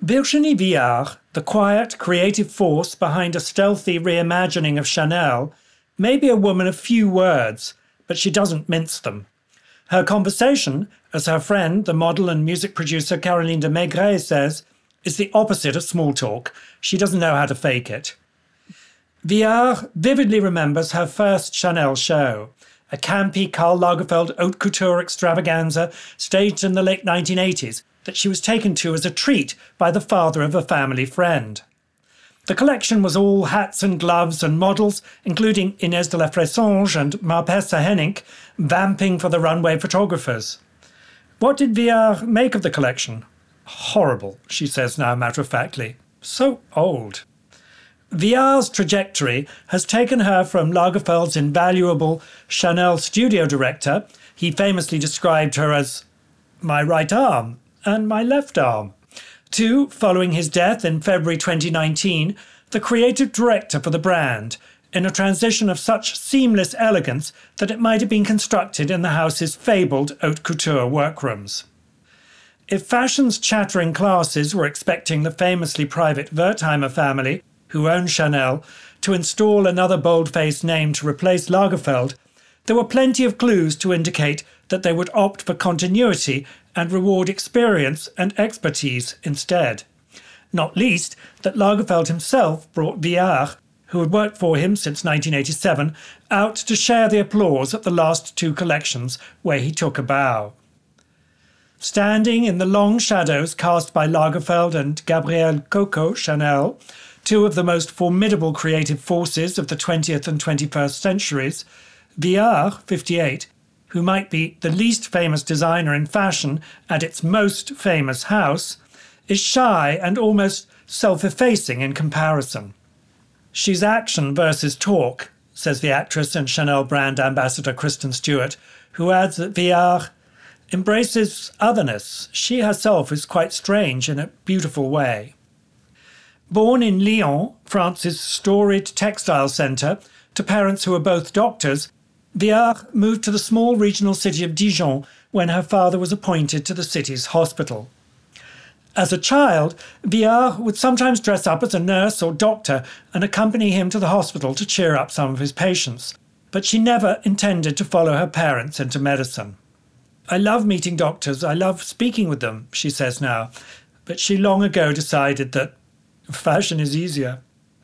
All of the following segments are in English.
Virginie Viard, the quiet, creative force behind a stealthy reimagining of Chanel, may be a woman of few words, but she doesn't mince them. Her conversation, as her friend, the model and music producer Caroline de Maigret says, is the opposite of small talk. She doesn't know how to fake it. Viard vividly remembers her first Chanel show, a campy Karl Lagerfeld haute couture extravaganza staged in the late 1980s that she was taken to as a treat by the father of a family friend. The collection was all hats and gloves and models, including Inès de la Fressange and Marpessa Hennig, vamping for the runway photographers. What did Viard make of the collection? Horrible, she says now matter-of-factly. So old. Viard's trajectory has taken her from Lagerfeld's invaluable Chanel studio director. He famously described her as my right arm and my left arm, to, following his death in February 2019, the creative director for the brand, in a transition of such seamless elegance that it might have been constructed in the house's fabled haute couture workrooms. If fashion's chattering classes were expecting the famously private Wertheimer family, who owned Chanel, to install another bold-faced name to replace Lagerfeld, there were plenty of clues to indicate that they would opt for continuity and reward experience and expertise instead. Not least that Lagerfeld himself brought Viard, who had worked for him since 1987, out to share the applause at the last two collections where he took a bow. Standing in the long shadows cast by Lagerfeld and Gabrielle Coco Chanel, two of the most formidable creative forces of the 20th and 21st centuries, Viard, 58, who might be the least famous designer in fashion at its most famous house, is shy and almost self-effacing in comparison. She's action versus talk, says the actress and Chanel brand ambassador Kristen Stewart, who adds that Viard embraces otherness. She herself is quite strange in a beautiful way. Born in Lyon, France's storied textile centre, to parents who were both doctors, Viard moved to the small regional city of Dijon when her father was appointed to the city's hospital. As a child, Viard would sometimes dress up as a nurse or doctor and accompany him to the hospital to cheer up some of his patients, but she never intended to follow her parents into medicine. I love meeting doctors, I love speaking with them, she says now, but she long ago decided that fashion is easier.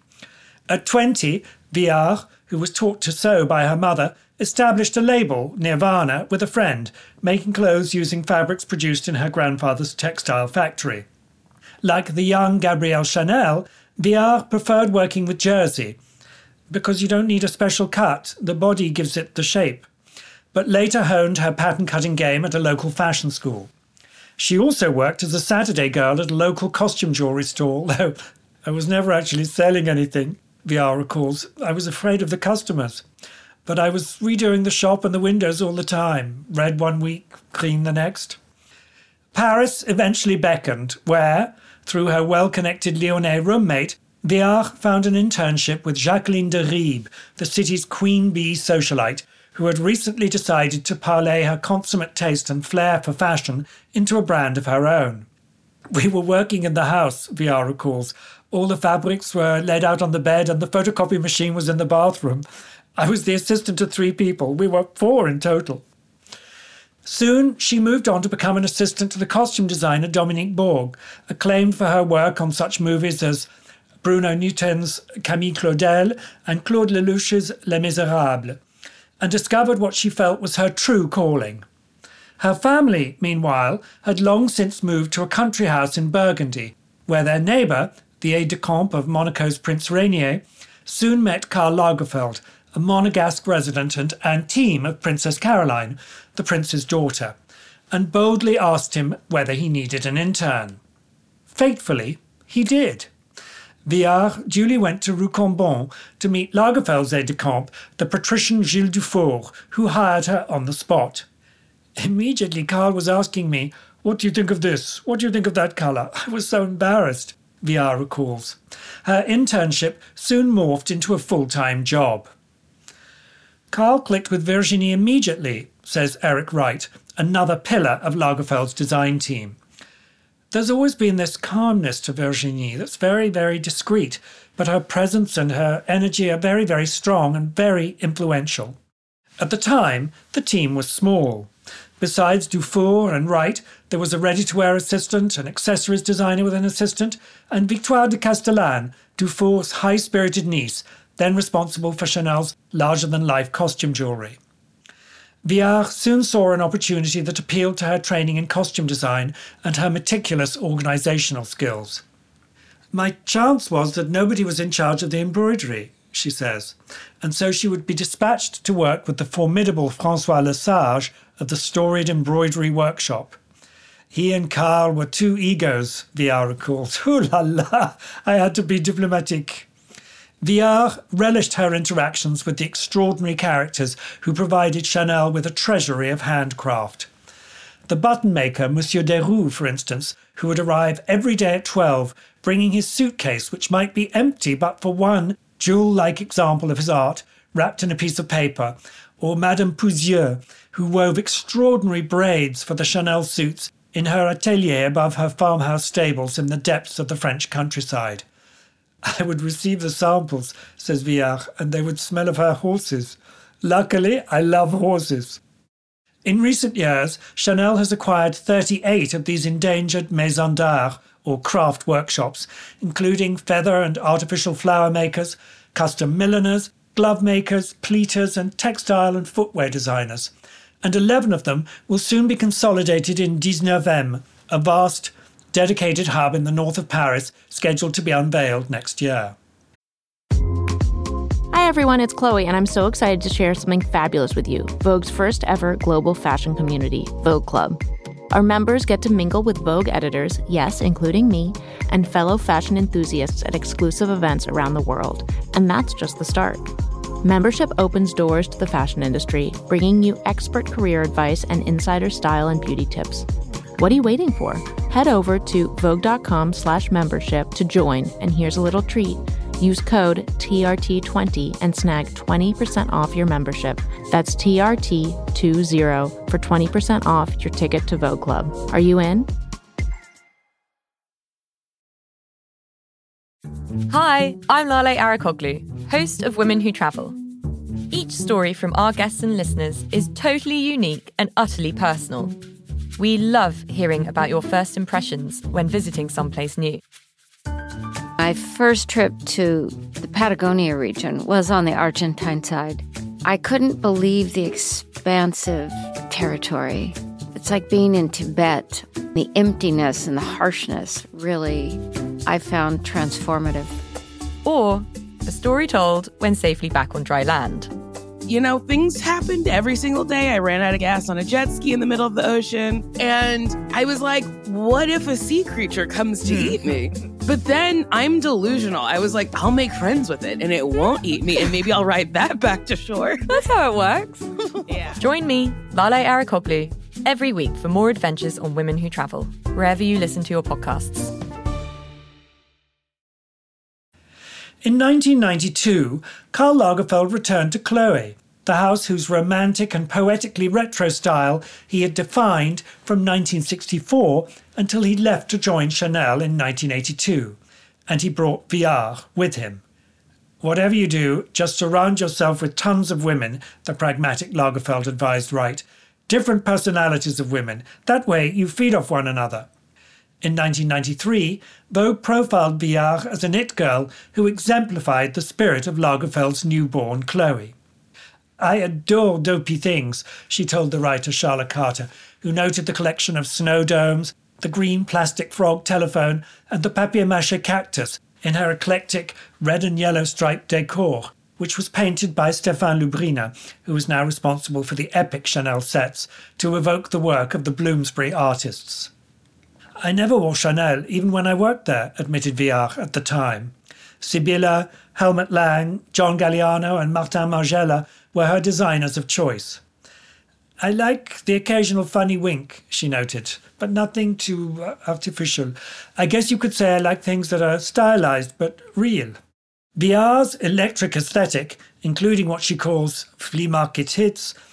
At 20, Viard, who was taught to sew by her mother, established a label, Nirvana, with a friend, making clothes using fabrics produced in her grandfather's textile factory. Like the young Gabrielle Chanel, Viard preferred working with jersey, because you don't need a special cut, the body gives it the shape, but later honed her pattern-cutting game at a local fashion school. She also worked as a Saturday girl at a local costume jewellery store, though I was never actually selling anything, Viard recalls. I was afraid of the customers. But I was redoing the shop and the windows all the time, red one week, green the next. Paris eventually beckoned, where, through her well-connected Lyonnais roommate, Viard found an internship with Jacqueline de Riebe, the city's queen bee socialite, who had recently decided to parlay her consummate taste and flair for fashion into a brand of her own. We were working in the house, Viard recalls. All the fabrics were laid out on the bed and the photocopy machine was in the bathroom. I was the assistant to 3 people. We were 4 in total. Soon, she moved on to become an assistant to the costume designer Dominique Borg, acclaimed for her work on such movies as Bruno Newton's Camille Claudel and Claude Lelouch's Les Miserables, and discovered what she felt was her true calling. Her family, meanwhile, had long since moved to a country house in Burgundy, where their neighbour, the aide-de-camp of Monaco's Prince Rainier, soon met Karl Lagerfeld, a Monegasque resident and intime of Princess Caroline, the prince's daughter, and boldly asked him whether he needed an intern. Fatefully, he did. Viard duly went to Rue Cambon to meet Lagerfeld's aide-de-camp, the patrician Gilles Dufour, who hired her on the spot. Immediately, Karl was asking me, "What do you think of this? What do you think of that colour?" I was so embarrassed, Viard recalls. Her internship soon morphed into a full-time job. Karl clicked with Virginie immediately, says Eric Wright, another pillar of Lagerfeld's design team. There's always been this calmness to Virginie that's very, very discreet, but her presence and her energy are very, very strong and very influential. At the time, the team was small. Besides Dufour and Wright, there was a ready-to-wear assistant, an accessories designer with an assistant, and Victoire de Castellane, Dufour's high-spirited niece, then responsible for Chanel's larger-than-life costume jewellery. Viard soon saw an opportunity that appealed to her training in costume design and her meticulous organisational skills. "My chance was that nobody was in charge of the embroidery," she says, and so she would be dispatched to work with the formidable François Lesage of the storied embroidery workshop. "He and Karl were two egos," Viard recalls. "Ooh la la, I had to be diplomatic." Viard relished her interactions with the extraordinary characters who provided Chanel with a treasury of handcraft. The button maker, Monsieur Desroux, for instance, who would arrive every day at 12, bringing his suitcase, which might be empty but for one jewel-like example of his art, wrapped in a piece of paper, or Madame Pouzieux, who wove extraordinary braids for the Chanel suits in her atelier above her farmhouse stables in the depths of the French countryside. "I would receive the samples," says Viard, "and they would smell of her horses. Luckily, I love horses." In recent years, Chanel has acquired 38 of these endangered maisons d'art, or craft workshops, including feather and artificial flower makers, custom milliners, glove makers, pleaters, and textile and footwear designers. And 11 of them will soon be consolidated in 19e, a vast, dedicated hub in the north of Paris, scheduled to be unveiled next year. Hi everyone, it's Chloe, and I'm so excited to share something fabulous with you, Vogue's first ever global fashion community, Vogue Club. Our members get to mingle with Vogue editors, yes, including me, and fellow fashion enthusiasts at exclusive events around the world. And that's just the start. Membership opens doors to the fashion industry, bringing you expert career advice and insider style and beauty tips. What are you waiting for? Head over to Vogue.com/membership to join, and here's a little treat. Use code TRT20 and snag 20% off your membership. That's TRT20 for 20% off your ticket to Vogue Club. Are you in? Hi, I'm Lale Arikoglu, host of Women Who Travel. Each story from our guests and listeners is totally unique and utterly personal. We love hearing about your first impressions when visiting someplace new. My first trip to the Patagonia region was on the Argentine side. I couldn't believe the expansive territory. It's like being in Tibet. The emptiness and the harshness really, I found transformative. Or a story told when safely back on dry land. You know, things happened every single day. I ran out of gas on a jet ski in the middle of the ocean. And I was like, what if a sea creature comes to eat me? But then I'm delusional. I was like, I'll make friends with it and it won't eat me. And maybe I'll ride that back to shore. That's how it works. Yeah. Join me, Lale Arikoglu, every week for more adventures on Women Who Travel, wherever you listen to your podcasts. In 1992, Karl Lagerfeld returned to Chloé, the house whose romantic and poetically retro style he had defined from 1964 until he left to join Chanel in 1982, and he brought Viard with him. "Whatever you do, just surround yourself with tons of women," the pragmatic Lagerfeld advised Wright. "Different personalities of women. That way you feed off one another." In 1993, Vogue profiled Viard as an it girl who exemplified the spirit of Lagerfeld's newborn Chloé. "I adore dopey things," she told the writer Charlotte Carter, who noted the collection of snow domes, the green plastic frog telephone, and the papier-mâché cactus in her eclectic red and yellow striped décor, which was painted by Stéphane Lubrina, who is now responsible for the epic Chanel sets, to evoke the work of the Bloomsbury artists. "I never wore Chanel, even when I worked there," admitted Viard at the time. Sibilla, Helmut Lang, John Galliano and Martin Margiela were her designers of choice. "I like the occasional funny wink," she noted, "but nothing too artificial. I guess you could say I like things that are stylized but real." Viard's electric aesthetic, including what she calls flea market hits,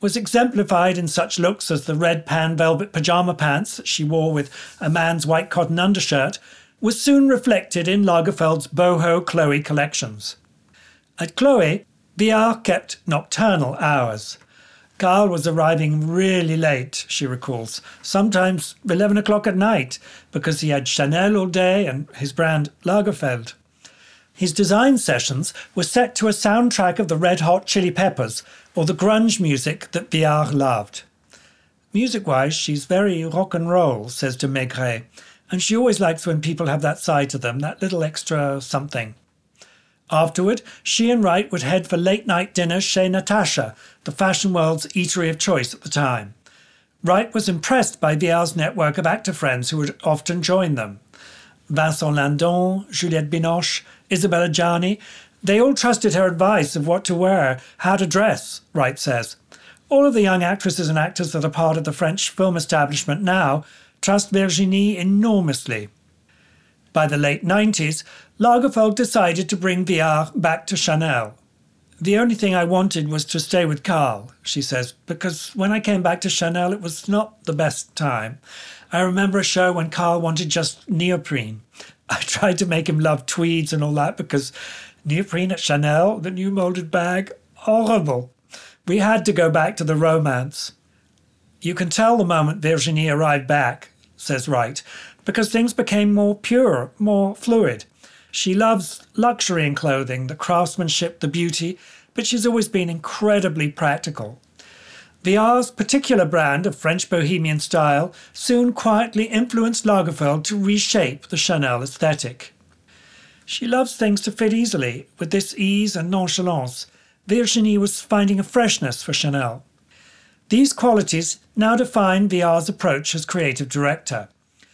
was exemplified in such looks as the red pan velvet pyjama pants that she wore with a man's white cotton undershirt, was soon reflected in Lagerfeld's boho Chloe collections. At Chloe, Viard kept nocturnal hours. Karl was arriving really late, she recalls, sometimes 11 o'clock at night, because he had Chanel all day and his brand Lagerfeld. His design sessions were set to a soundtrack of the Red Hot Chili Peppers or the grunge music that Viard loved. Music-wise, she's very rock and roll, says de Maigret, and she always likes when people have that side to them, that little extra something. Afterward, she and Wright would head for late-night dinners chez Natasha, the fashion world's eatery of choice at the time. Wright was impressed by Viard's network of actor friends who would often join them. Vincent Lindon, Juliette Binoche, Isabella Gianni, they all trusted her advice of what to wear, how to dress, Wright says. All of the young actresses and actors that are part of the French film establishment now trust Virginie enormously. By the late 90s, Lagerfeld decided to bring Viard back to Chanel. The only thing I wanted was to stay with Karl, she says, because when I came back to Chanel, it was not the best time. I remember a show when Karl wanted just neoprene. I tried to make him love tweeds and all that because neoprene at Chanel, the new molded bag, horrible. We had to go back to the romance. You can tell the moment Virginie arrived back, says Wright, because things became more pure, more fluid. She loves luxury in clothing, the craftsmanship, the beauty, but she's always been incredibly practical. Viard's particular brand of French bohemian style soon quietly influenced Lagerfeld to reshape the Chanel aesthetic. She loves things to fit easily. With this ease and nonchalance, Virginie was finding a freshness for Chanel. These qualities now define Viard's approach as creative director.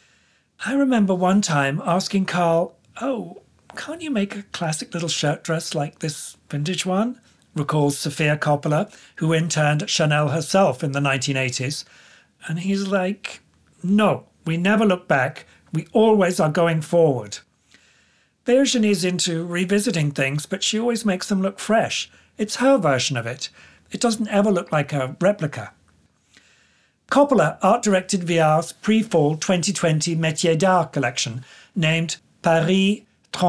I remember one time asking Karl, "Oh, can't you make a classic little shirt dress like this vintage one?" recalls Sofia Coppola, who interned at Chanel herself in the 1980s. And he's like, "No, we never look back. We always are going forward." Virginie's into revisiting things, but she always makes them look fresh. It's her version of it. It doesn't ever look like a replica. Coppola art-directed Viard's pre-fall 2020 Métiers d'Art collection, named Paris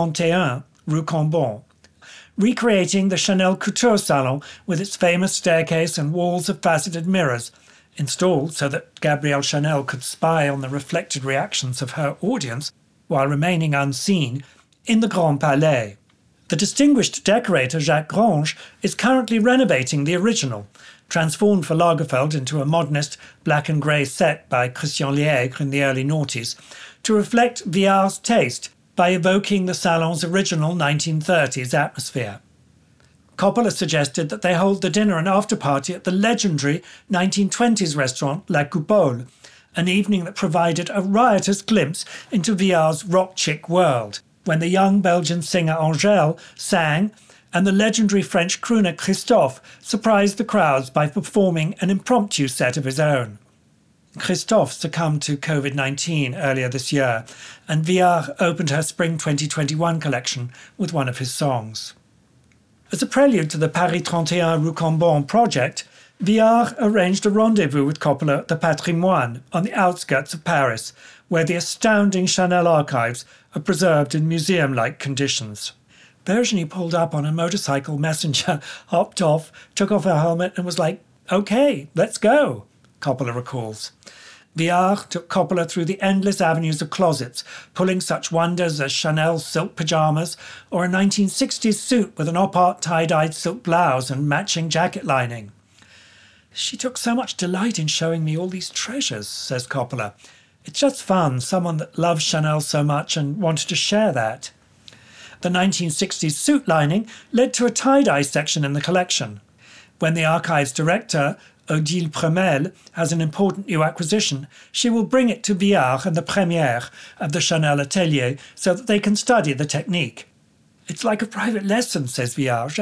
31, Rue Cambon, recreating the Chanel Couture Salon with its famous staircase and walls of faceted mirrors, installed so that Gabrielle Chanel could spy on the reflected reactions of her audience while remaining unseen in the Grand Palais. The distinguished decorator Jacques Grange is currently renovating the original, transformed for Lagerfeld into a modernist black and grey set by Christian Liègre in the early noughties, to reflect Viard's taste by evoking the salon's original 1930s atmosphere. Coppola suggested that they hold the dinner and after-party at the legendary 1920s restaurant La Coupole, an evening that provided a riotous glimpse into Viard's rock chick world, when the young Belgian singer Angèle sang and the legendary French crooner Christophe surprised the crowds by performing an impromptu set of his own. Christophe succumbed to COVID-19 earlier this year, and Viard opened her spring 2021 collection with one of his songs. As a prelude to the Paris 31 Rue Cambon project, Viard arranged a rendezvous with Coppola at the Patrimoine on the outskirts of Paris, where the astounding Chanel archives are preserved in museum-like conditions. Virginie pulled up on a motorcycle messenger, hopped off, took off her helmet and was like, "Okay, let's go," Coppola recalls. Viard took Coppola through the endless avenues of closets, pulling such wonders as Chanel silk pyjamas or a 1960s suit with an op-art tie-dyed silk blouse and matching jacket lining. "She took so much delight in showing me all these treasures," says Coppola. "It's just fun, someone that loves Chanel so much and wanted to share that." The 1960s suit lining led to a tie-dye section in the collection. When the archives director, Odile Premel, has an important new acquisition, she will bring it to Viard and the première of the Chanel Atelier so that they can study the technique. "It's like a private lesson," says Viard.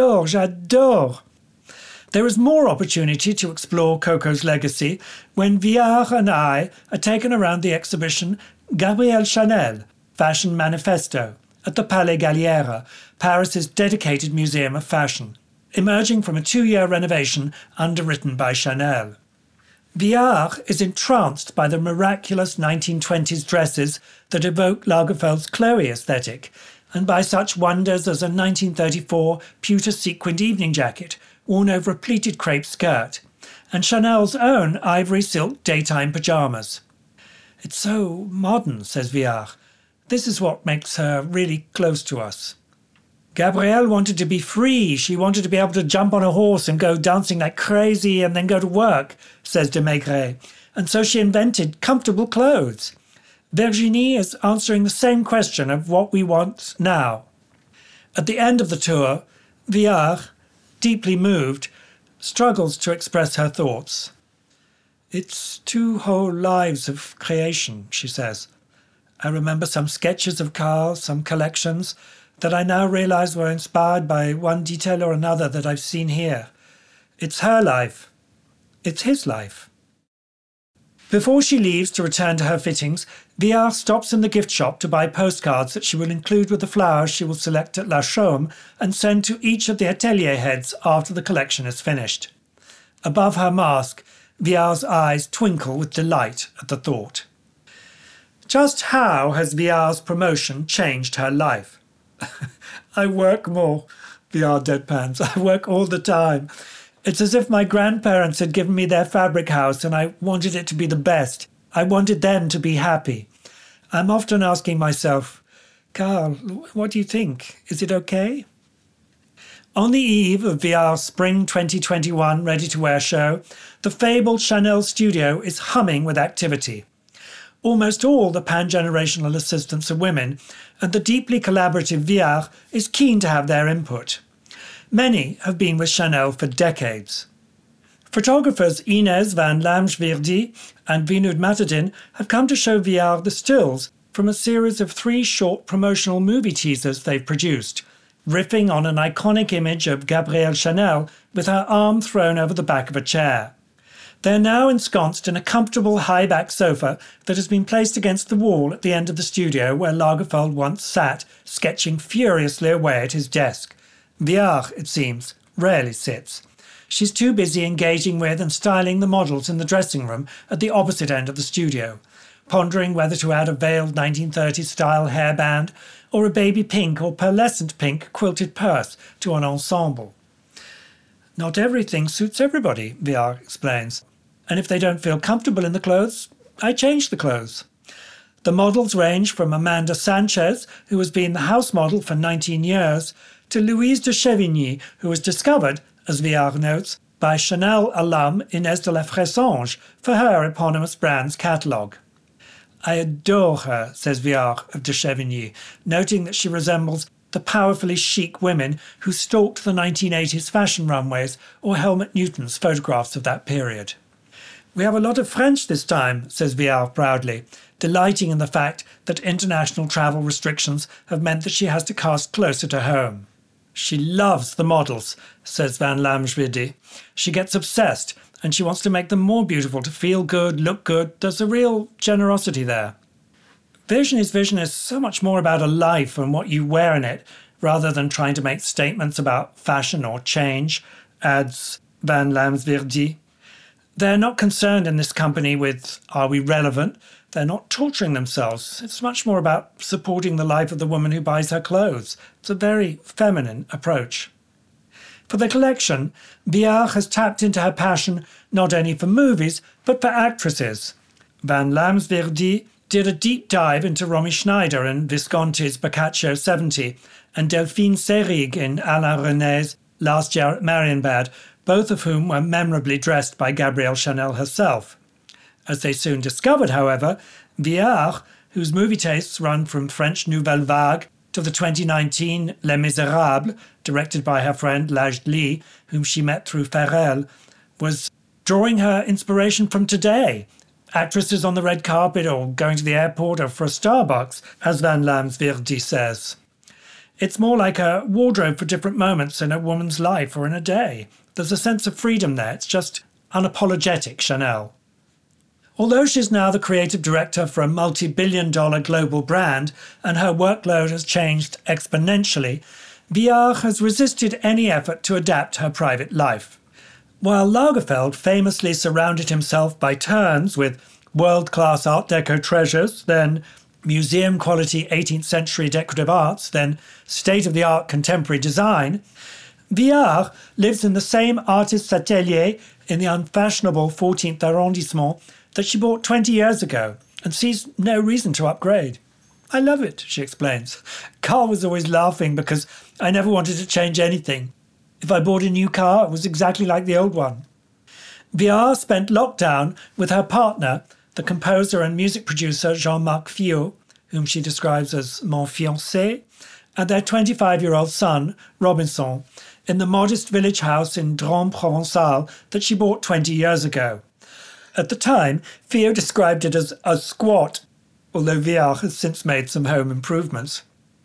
J'adore. There is more opportunity to explore Coco's legacy when Viard and I are taken around the exhibition Gabrielle Chanel, Fashion Manifesto, at the Palais Galliera, Paris's dedicated museum of fashion. emerging from a 2-year renovation underwritten by Chanel. Viard is entranced by the miraculous 1920s dresses that evoke Lagerfeld's Chloe aesthetic, and by such wonders as a 1934 pewter sequined evening jacket worn over a pleated crepe skirt, and Chanel's own ivory silk daytime pyjamas. "It's so modern," says Viard. "This is what makes her really close to us." Gabrielle wanted to be free. She wanted to be able to jump on a horse and go dancing like crazy and then go to work, says de Maigret. And so she invented comfortable clothes. Virginie is answering the same question of what we want now. At the end of the tour, Viard, deeply moved, struggles to express her thoughts. "It's 2 whole lives of creation," she says. "I remember some sketches of Karl, some collections, that I now realize were inspired by one detail or another that I've seen here. It's her life. It's his life." Before she leaves to return to her fittings, Viard stops in the gift shop to buy postcards that she will include with the flowers she will select at La Chaume and send to each of the atelier heads after the collection is finished. Above her mask, Viard's eyes twinkle with delight at the thought. Just how has Viard's promotion changed her life? "I work more," Viard deadpans. "I work all the time. It's as if my grandparents had given me their fabric house and I wanted it to be the best. I wanted them to be happy. I'm often asking myself, Karl, what do you think? Is it okay?" On the eve of Viard's Spring 2021 ready-to-wear show, the fabled Chanel studio is humming with activity. Almost all the pan-generational assistants are women, and the deeply collaborative Viard is keen to have their input. Many have been with Chanel for decades. Photographers Inez van Lamsweerdy and Vinud Matadin have come to show Viard the stills from a series of 3 short promotional movie teasers they've produced, riffing on an iconic image of Gabrielle Chanel with her arm thrown over the back of a chair. They're now ensconced in a comfortable high-back sofa that has been placed against the wall at the end of the studio where Lagerfeld once sat, sketching furiously away at his desk. Viard, it seems, rarely sits. She's too busy engaging with and styling the models in the dressing room at the opposite end of the studio, pondering whether to add a veiled 1930s-style hairband or a baby pink or pearlescent pink quilted purse to an ensemble. "Not everything suits everybody," Viard explains. "And if they don't feel comfortable in the clothes, I change the clothes." The models range from Amanda Sanchez, who has been the house model for 19 years, to Louise de Chevigny, who was discovered, as Viard notes, by Chanel alum Inès de la Fressange for her eponymous brand's catalogue. "I adore her," says Viard of de Chevigny, noting that she resembles the powerfully chic women who stalked the 1980s fashion runways or Helmut Newton's photographs of that period. "We have a lot of French this time," says Viard proudly, delighting in the fact that international travel restrictions have meant that she has to cast closer to home. "She loves the models," says Van Lamsweerdy. "She gets obsessed, and she wants to make them more beautiful, to feel good, look good. There's a real generosity there." Virginie's vision is so much more about a life and what you wear in it, rather than trying to make statements about fashion or change, adds Van Lamsweerdy. They're not concerned in this company with, are we relevant? They're not torturing themselves. It's much more about supporting the life of the woman who buys her clothes. It's a very feminine approach. For the collection, Viard has tapped into her passion not only for movies, but for actresses. Van Lamsweerdy did a deep dive into Romy Schneider in Visconti's Boccaccio 70 and Delphine Seyrig in Alain René's Last Year at Marienbad, both of whom were memorably dressed by Gabrielle Chanel herself. As they soon discovered, however, Viard, whose movie tastes run from French Nouvelle Vague to the 2019 Les Misérables, directed by her friend Laj Lee, whom she met through Farrell, was drawing her inspiration from today. Actresses on the red carpet or going to the airport or for a Starbucks, as Van Lamsweerdy says. It's more like a wardrobe for different moments in a woman's life or in a day. There's a sense of freedom there. It's just unapologetic Chanel. Although she's now the creative director for a multi-billion-dollar global brand and her workload has changed exponentially, Viard has resisted any effort to adapt her private life. While Lagerfeld famously surrounded himself by turns with world-class Art Deco treasures, then museum-quality 18th century decorative arts, then state-of-the-art contemporary design, Viard lives in the same artist's atelier in the unfashionable 14th arrondissement that she bought 20 years ago and sees no reason to upgrade. I love it, she explains. Carl was always laughing because I never wanted to change anything. If I bought a new car, it was exactly like the old one. Viard spent lockdown with her partner, the composer and music producer Jean-Marc Fillot, whom she describes as mon fiancé, and their 25-year-old son, Robinson, in the modest village house in Drôme Provençal that she bought 20 years ago. At the time, Fillot described it as a squat, although Viard has since made some home improvements.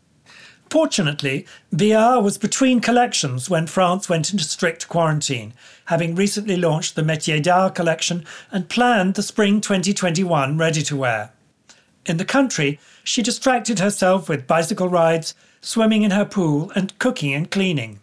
Fortunately, Viard was between collections when France went into strict quarantine, having recently launched the Métiers d'Art collection and planned the spring 2021 ready-to-wear. In the country, she distracted herself with bicycle rides, swimming in her pool, and cooking and cleaning.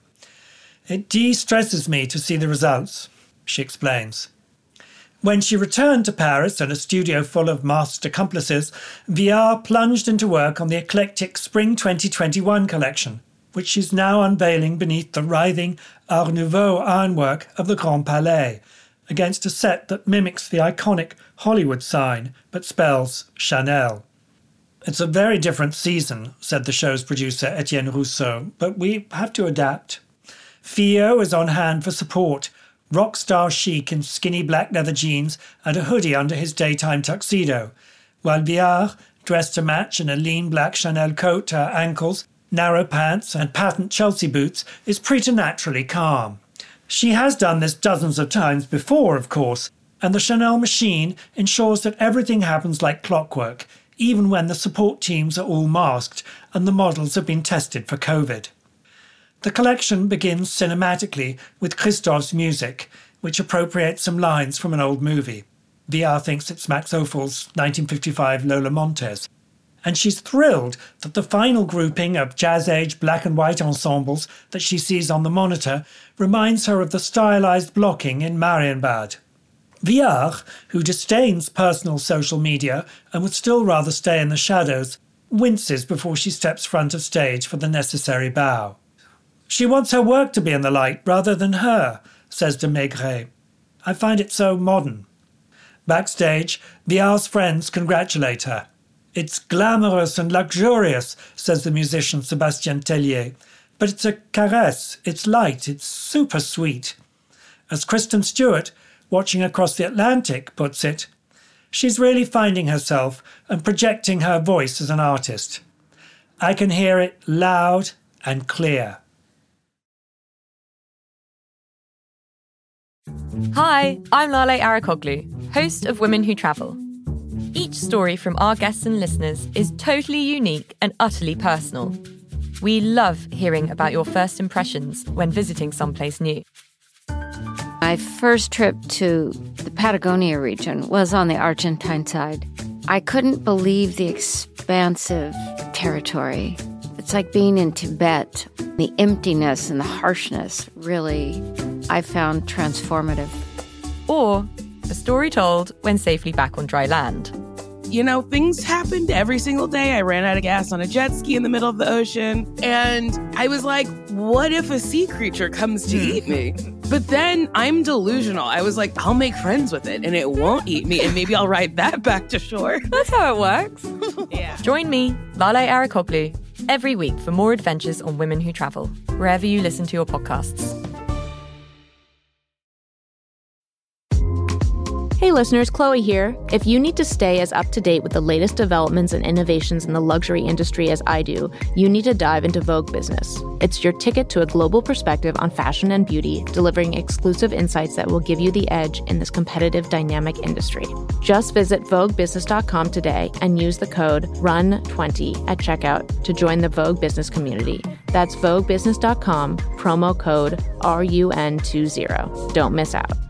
It de-stresses me to see the results, she explains. When she returned to Paris in a studio full of masked accomplices, Viard plunged into work on the eclectic Spring 2021 collection, which she's now unveiling beneath the writhing Art Nouveau ironwork of the Grand Palais, against a set that mimics the iconic Hollywood sign, but spells Chanel. It's a very different season, said the show's producer Etienne Rousseau, but we have to adapt. Fillot is on hand for support, rock star chic in skinny black leather jeans and a hoodie under his daytime tuxedo, while Viard, dressed to match in a lean black Chanel coat to her ankles, narrow pants and patent Chelsea boots, is preternaturally calm. She has done this dozens of times before, of course, and the Chanel machine ensures that everything happens like clockwork, even when the support teams are all masked and the models have been tested for COVID. The collection begins cinematically with Christophe's music, which appropriates some lines from an old movie. Viard thinks it's Max Ophuls' 1955 Lola Montez. And she's thrilled that the final grouping of jazz-age black and white ensembles that she sees on the monitor reminds her of the stylized blocking in Marienbad. Viard, who disdains personal social media and would still rather stay in the shadows, winces before she steps front of stage for the necessary bow. She wants her work to be in the light rather than her, says de Maigret. I find it so modern. Backstage, Viard's friends congratulate her. It's glamorous and luxurious, says the musician Sébastien Tellier. But it's a caress, it's light, it's super sweet. As Kristen Stewart, watching across the Atlantic, puts it, she's really finding herself and projecting her voice as an artist. I can hear it loud and clear. Hi, I'm Lale Arikoglu, host of Women Who Travel. Each story from our guests and listeners is totally unique and utterly personal. We love hearing about your first impressions when visiting someplace new. My first trip to the Patagonia region was on the Argentine side. I couldn't believe the expansive territory. It's like being in Tibet. The emptiness and the harshness really, I found transformative. Or a story told when safely back on dry land. You know, things happened every single day. I ran out of gas on a jet ski in the middle of the ocean. And I was like, what if a sea creature comes to eat me? But then I'm delusional. I was like, I'll make friends with it and it won't eat me. And maybe I'll ride that back to shore. That's how it works. Yeah. Join me, Lale Arikoglu, every week for more adventures on Women Who Travel, wherever you listen to your podcasts. Hey listeners, Chloe here. If you need to stay as up to date with the latest developments and innovations in the luxury industry as I do, you need to dive into Vogue Business. It's your ticket to a global perspective on fashion and beauty, delivering exclusive insights that will give you the edge in this competitive, dynamic industry. Just visit VogueBusiness.com today and use the code RUN20 at checkout to join the Vogue Business community. That's VogueBusiness.com, promo code RUN20. Don't miss out.